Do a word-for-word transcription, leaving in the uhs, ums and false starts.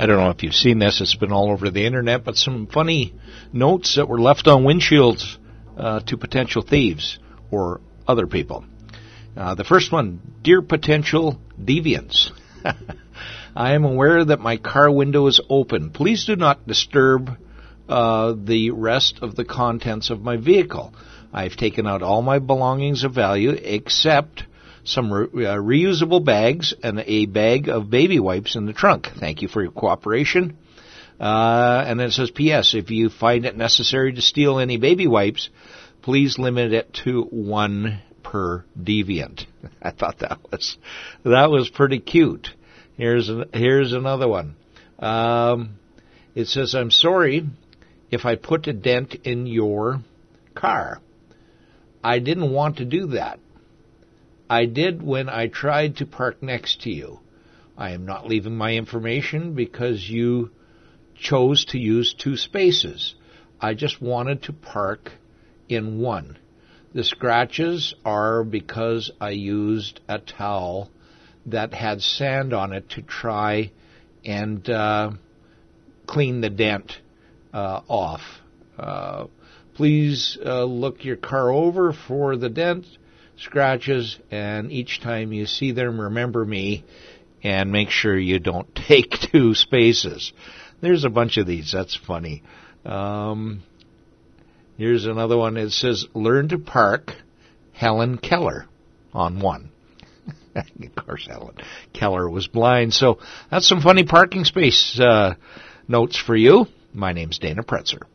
I don't know if you've seen this. It's been all over the internet, but some funny notes that were left on windshields uh, to potential thieves or other people. Uh, the first one, dear potential deviants. I am aware that my car window is open. Please do not disturb uh, the rest of the contents of my vehicle. I've taken out all my belongings of value except some re- uh, reusable bags and a bag of baby wipes in the trunk. Thank you for your cooperation. Uh, and then it says, P S. If you find it necessary to steal any baby wipes, please limit it to one per deviant. I thought that was that was pretty cute. Here's an, here's another one. Um, it says, I'm sorry if I put a dent in your car. I didn't want to do that. I did when I tried to park next to you. I am not leaving my information because you chose to use two spaces. I just wanted to park in one. The scratches are because I used a towel that had sand on it to try and uh, clean the dent uh, off. Uh, please uh, look your car over for the dent, scratches, and each time you see them, remember me and make sure you don't take two spaces. There's a bunch of these. That's funny. Um, here's another one. It says, learn to park, Helen Keller, on one. Of course, Helen Keller was blind. So that's some funny parking space uh, notes for you. My name's Dana Pretzer.